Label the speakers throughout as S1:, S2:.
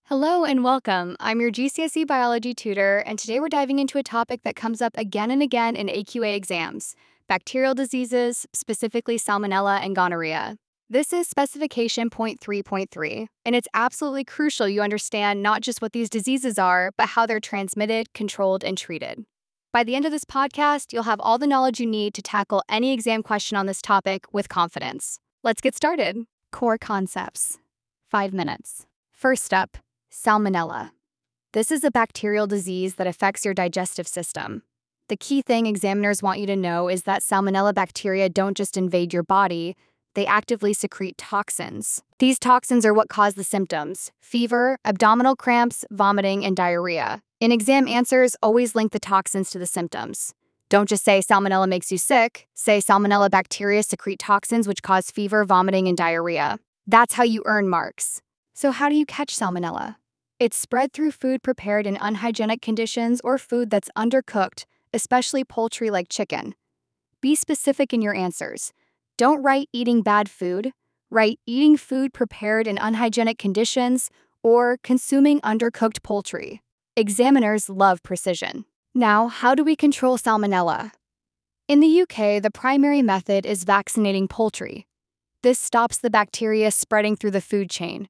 S1: Hello and welcome. I'm your GCSE biology tutor, and today we're diving into a topic that comes up again and again in AQA exams: bacterial diseases, specifically Salmonella and gonorrhea. This is specification point 3.3, and it's absolutely crucial you understand not just what these diseases are, but how they're transmitted, controlled, and treated. By the end of this podcast, you'll have all the knowledge you need to tackle any exam question on this topic with confidence. Let's get started. Core concepts. 5 minutes. First up, Salmonella. This is a bacterial disease that affects your digestive system. The key thing examiners want you to know is that Salmonella bacteria don't just invade your body, they actively secrete toxins. These toxins are what cause the symptoms: fever, abdominal cramps, vomiting, and diarrhea. In exam answers, always link the toxins to the symptoms. Don't just say Salmonella makes you sick, say Salmonella bacteria secrete toxins which cause fever, vomiting, and diarrhea. That's how you earn marks. So how do you catch Salmonella? It's spread through food prepared in unhygienic conditions or food that's undercooked, especially poultry like chicken. Be specific in your answers. Don't write eating bad food. Write eating food prepared in unhygienic conditions or consuming undercooked poultry. Examiners love precision. Now, how do we control Salmonella? In the UK, the primary method is vaccinating poultry. This stops the bacteria spreading through the food chain.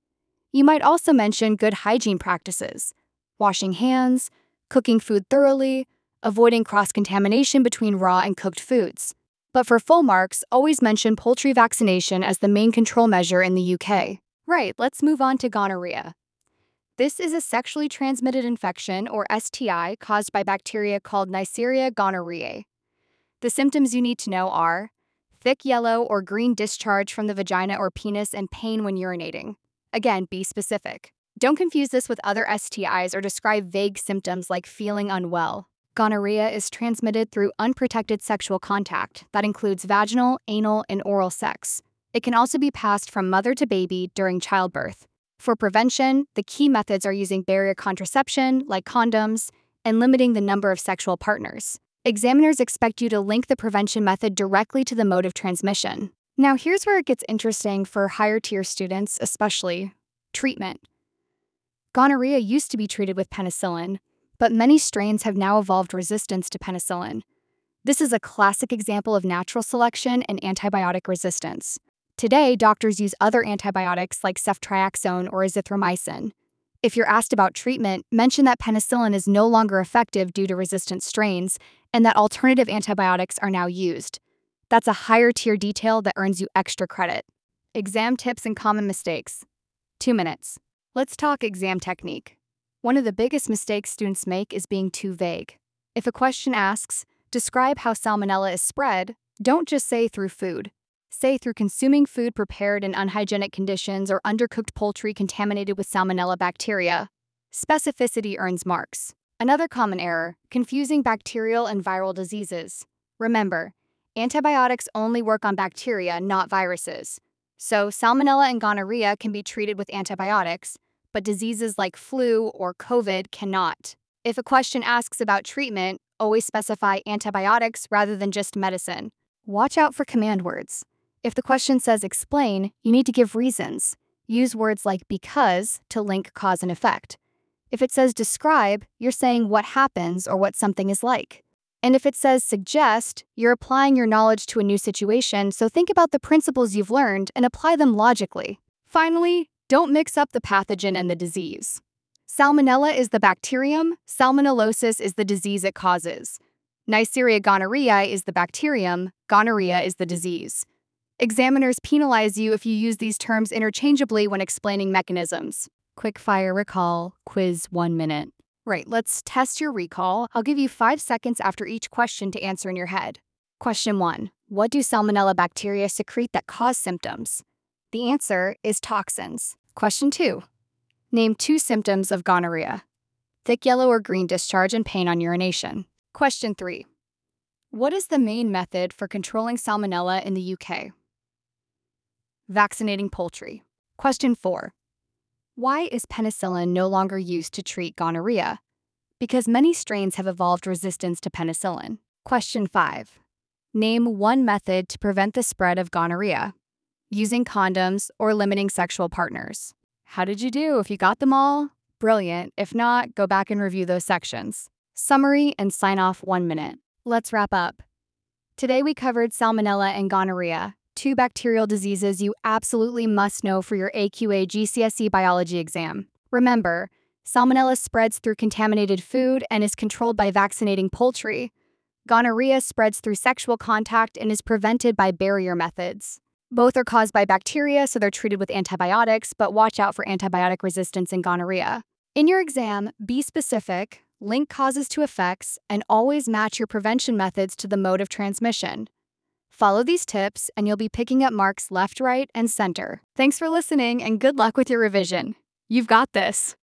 S1: You might also mention good hygiene practices: washing hands, cooking food thoroughly, avoiding cross-contamination between raw and cooked foods. But for full marks, always mention poultry vaccination as the main control measure in the UK. Right, let's move on to gonorrhea. This is a sexually transmitted infection, or STI, caused by bacteria called Neisseria gonorrhoeae. The symptoms you need to know are thick yellow or green discharge from the vagina or penis and pain when urinating. Again, be specific. Don't confuse this with other STIs or describe vague symptoms like feeling unwell. Gonorrhea is transmitted through unprotected sexual contact that includes vaginal, anal, and oral sex. It can also be passed from mother to baby during childbirth. For prevention, the key methods are using barrier contraception, like condoms, and limiting the number of sexual partners. Examiners expect you to link the prevention method directly to the mode of transmission. Now, here's where it gets interesting for higher tier students, especially. Treatment. Gonorrhea used to be treated with penicillin, but many strains have now evolved resistance to penicillin. This is a classic example of natural selection and antibiotic resistance. Today, doctors use other antibiotics like ceftriaxone or azithromycin. If you're asked about treatment, mention that penicillin is no longer effective due to resistant strains and that alternative antibiotics are now used. That's a higher tier detail that earns you extra credit. Exam tips and common mistakes. 2 minutes. Let's talk exam technique. One of the biggest mistakes students make is being too vague. If a question asks, describe how Salmonella is spread, don't just say through food. Say through consuming food prepared in unhygienic conditions or undercooked poultry contaminated with Salmonella bacteria. Specificity earns marks. Another common error: confusing bacterial and viral diseases. Remember, antibiotics only work on bacteria, not viruses. So, Salmonella and gonorrhea can be treated with antibiotics, but diseases like flu or COVID cannot. If a question asks about treatment, always specify antibiotics rather than just medicine. Watch out for command words. If the question says explain, you need to give reasons. Use words like because to link cause and effect. If it says describe, you're saying what happens or what something is like. And if it says suggest, you're applying your knowledge to a new situation, so think about the principles you've learned and apply them logically. Finally, don't mix up the pathogen and the disease. Salmonella is the bacterium, salmonellosis is the disease it causes. Neisseria gonorrhoeae is the bacterium, gonorrhea is the disease. Examiners penalize you if you use these terms interchangeably when explaining mechanisms. Quick-fire recall, quiz 1 minute. Right, let's test your recall. I'll give you 5 seconds after each question to answer in your head. Question 1. What do Salmonella bacteria secrete that cause symptoms? The answer is toxins. Question 2. Name 2 symptoms of gonorrhea: thick yellow or green discharge and pain on urination. Question 3. What is the main method for controlling Salmonella in the UK? Vaccinating poultry. Question 4. Why is penicillin no longer used to treat gonorrhea? Because many strains have evolved resistance to penicillin. Question 5. Name 1 method to prevent the spread of gonorrhea: using condoms or limiting sexual partners. How did you do? If you got them all, brilliant. If not, go back and review those sections. Summary and sign off 1 minute. Let's wrap up. Today we covered salmonella and gonorrhea, two bacterial diseases you absolutely must know for your AQA GCSE biology exam. Remember, salmonella spreads through contaminated food and is controlled by vaccinating poultry. Gonorrhea spreads through sexual contact and is prevented by barrier methods. Both are caused by bacteria, so they're treated with antibiotics, but watch out for antibiotic resistance in gonorrhea. In your exam, be specific, link causes to effects, and always match your prevention methods to the mode of transmission. Follow these tips, and you'll be picking up marks left, right, and center. Thanks for listening, and good luck with your revision. You've got this.